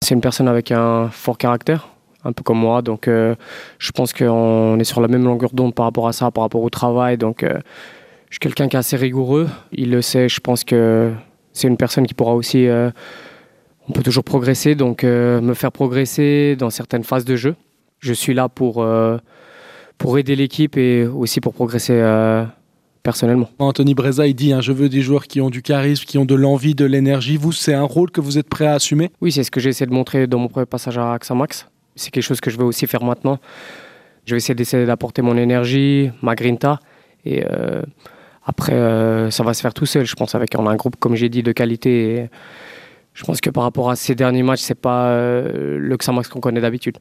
C'est une personne avec un fort caractère, un peu comme moi, donc je pense qu'on est sur la même longueur d'onde par rapport à ça, par rapport au travail. Donc je suis quelqu'un qui est assez rigoureux, il le sait, je pense que c'est une personne qui pourra aussi, on peut toujours progresser, donc me faire progresser dans certaines phases de jeu. Je suis là pour aider l'équipe et aussi pour progresser personnellement. Anthony Breza, il dit je veux des joueurs qui ont du charisme, qui ont de l'envie, de l'énergie. Vous, c'est un rôle que vous êtes prêt à assumer? Oui, c'est ce que j'ai essayé de montrer dans mon premier passage à Xamax. C'est quelque chose que je vais aussi faire maintenant. Je vais essayer d'apporter mon énergie, ma grinta. Et après, ça va se faire tout seul. Je pense on a un groupe, comme j'ai dit, de qualité. Et je pense que par rapport à ces derniers matchs, c'est pas le Xamax qu'on connaît d'habitude.